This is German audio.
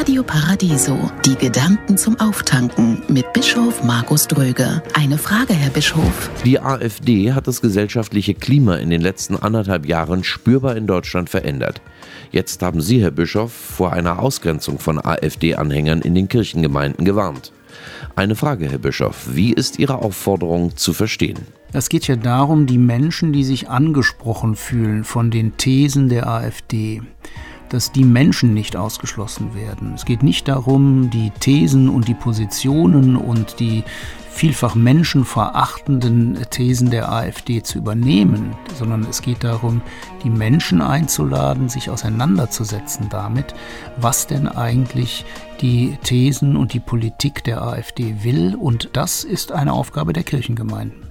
Radio Paradiso, die Gedanken zum Auftanken mit Bischof Markus Dröge. Eine Frage, Herr Bischof. Die AfD hat das gesellschaftliche Klima in den letzten 1,5 Jahren spürbar in Deutschland verändert. Jetzt haben Sie, Herr Bischof, vor einer Ausgrenzung von AfD-Anhängern in den Kirchengemeinden gewarnt. Eine Frage, Herr Bischof, wie ist Ihre Aufforderung zu verstehen? Es geht ja darum, die Menschen, die sich angesprochen fühlen von den Thesen der AfD, dass die Menschen nicht ausgeschlossen werden. Es geht nicht darum, die Thesen und die Positionen und die vielfach menschenverachtenden Thesen der AfD zu übernehmen, sondern es geht darum, die Menschen einzuladen, sich auseinanderzusetzen damit, was denn eigentlich die Thesen und die Politik der AfD will. Und das ist eine Aufgabe der Kirchengemeinden.